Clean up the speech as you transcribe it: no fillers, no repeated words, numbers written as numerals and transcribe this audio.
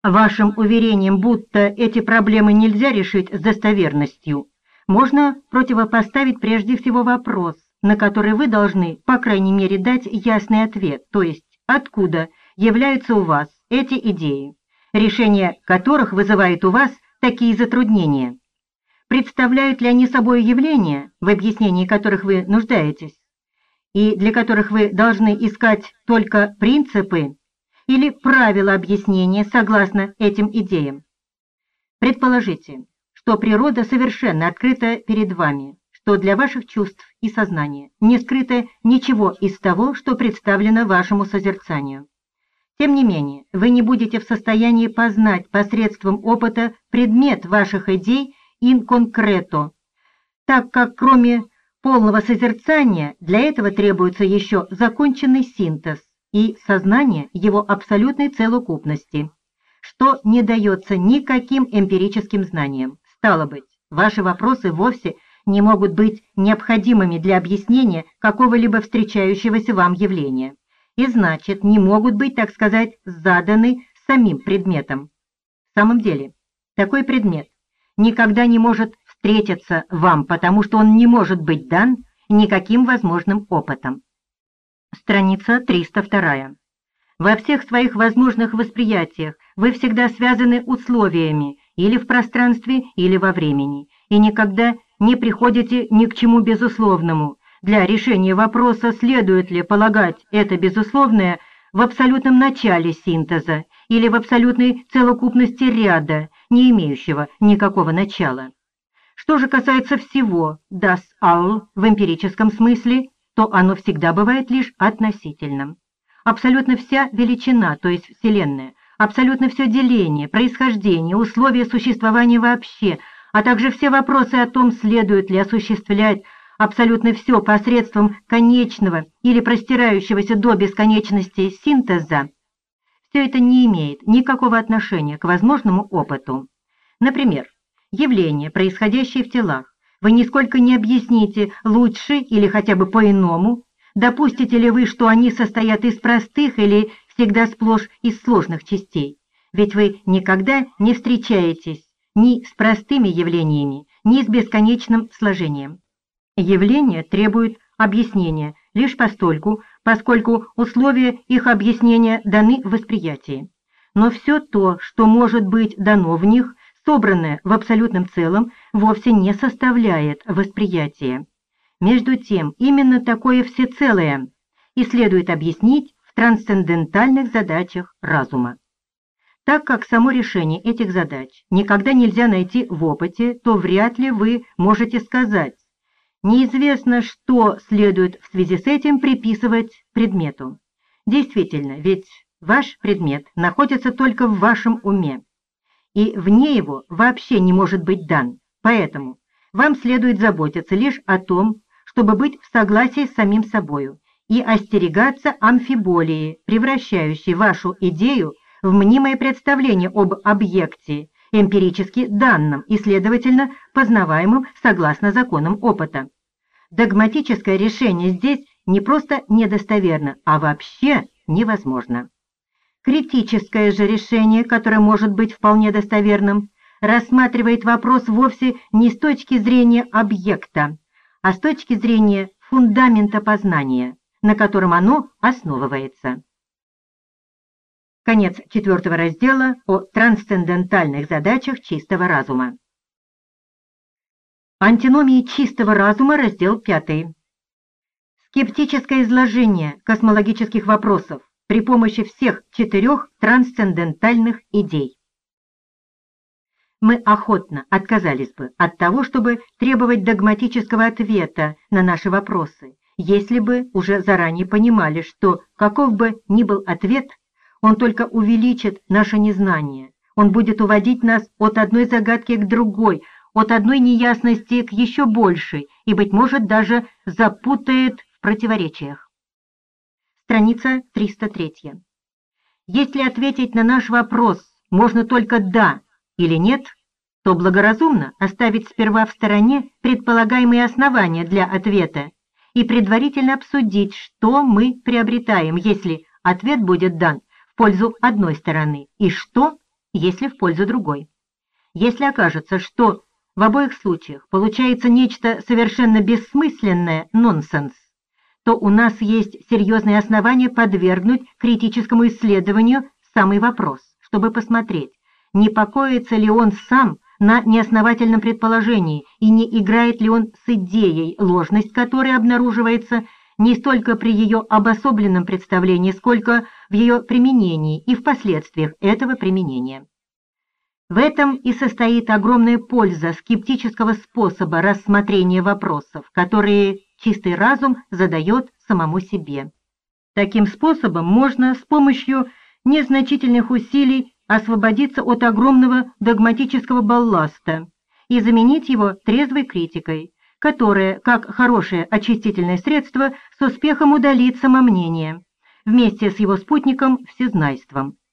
вашим уверениям, будто эти проблемы нельзя решить с достоверностью, можно противопоставить прежде всего вопрос, на который вы должны, по крайней мере, дать ясный ответ, то есть откуда являются у вас эти идеи, решение которых вызывает у вас такие затруднения. Представляют ли они собой явления, в объяснении которых вы нуждаетесь, и для которых вы должны искать только принципы или правила объяснения согласно этим идеям? Предположите, что природа совершенно открыта перед вами, что для ваших чувств и сознания не скрыто ничего из того, что представлено вашему созерцанию. Тем не менее, вы не будете в состоянии познать посредством опыта предмет ваших идей in concreto, так как кроме полного созерцания для этого требуется еще законченный синтез и сознание его абсолютной целокупности, что не дается никаким эмпирическим знаниям. Стало быть, ваши вопросы вовсе не могут быть необходимыми для объяснения какого-либо встречающегося вам явления, и значит, не могут быть, так сказать, заданы самим предметом. В самом деле, такой предмет никогда не может встретиться вам, потому что он не может быть дан никаким возможным опытом. Страница 302. Во всех своих возможных восприятиях вы всегда связаны условиями или в пространстве, или во времени, и никогда не приходите ни к чему безусловному. Для решения вопроса, следует ли полагать это безусловное в абсолютном начале синтеза или в абсолютной целокупности ряда, не имеющего никакого начала. Что же касается всего das All в эмпирическом смысле, то оно всегда бывает лишь относительным. Абсолютно вся величина, то есть Вселенная, абсолютно все деление, происхождение, условия существования вообще, а также все вопросы о том, следует ли осуществлять абсолютно все посредством конечного или простирающегося до бесконечности синтеза, все это не имеет никакого отношения к возможному опыту. Например, явления, происходящие в телах, вы нисколько не объясните лучше или хотя бы по-иному, допустите ли вы, что они состоят из простых или всегда сплошь из сложных частей, ведь вы никогда не встречаетесь ни с простыми явлениями, ни с бесконечным сложением. Явления требуют объяснения лишь постольку, поскольку условия их объяснения даны в восприятии. Но все то, что может быть дано в них, собранное в абсолютном целом, вовсе не составляет восприятия. Между тем, именно такое всецелое и следует объяснить в трансцендентальных задачах разума. Так как само решение этих задач никогда нельзя найти в опыте, то вряд ли вы можете сказать: неизвестно, что следует в связи с этим приписывать предмету. Действительно, ведь ваш предмет находится только в вашем уме, и вне его вообще не может быть дан. Поэтому вам следует заботиться лишь о том, чтобы быть в согласии с самим собою и остерегаться амфиболии, превращающей вашу идею в мнимое представление об объекте, эмпирически данном и, следовательно, познаваемым согласно законам опыта. Догматическое решение здесь не просто недостоверно, а вообще невозможно. Критическое же решение, которое может быть вполне достоверным, рассматривает вопрос вовсе не с точки зрения объекта, а с точки зрения фундамента познания, на котором оно основывается. Конец 4 раздела о трансцендентальных задачах чистого разума. Антиномии чистого разума, раздел 5. Скептическое изложение космологических вопросов при помощи всех 4 трансцендентальных идей. Мы охотно отказались бы от того, чтобы требовать догматического ответа на наши вопросы, если бы уже заранее понимали, что каков бы ни был ответ, он только увеличит наше незнание, он будет уводить нас от одной загадки к другой, от одной неясности к еще большей и, быть может, даже запутает в противоречиях. Страница 303. Если ответить на наш вопрос можно только «да» или «нет», то благоразумно оставить сперва в стороне предполагаемые основания для ответа и предварительно обсудить, что мы приобретаем, если ответ будет дан в пользу одной стороны, и что, если в пользу другой. Если окажется, что в обоих случаях получается нечто совершенно бессмысленное, нонсенс, то у нас есть серьезные основания подвергнуть критическому исследованию самый вопрос, чтобы посмотреть, не покоится ли он сам на неосновательном предположении и не играет ли он с идеей, ложность которой обнаруживается не столько при ее обособленном представлении, сколько в ее применении и в последствиях этого применения. В этом и состоит огромная польза скептического способа рассмотрения вопросов, которые чистый разум задает самому себе. Таким способом можно с помощью незначительных усилий освободиться от огромного догматического балласта и заменить его трезвой критикой, которая, как хорошее очистительное средство, с успехом удалит самомнение, вместе с его спутником всезнайством.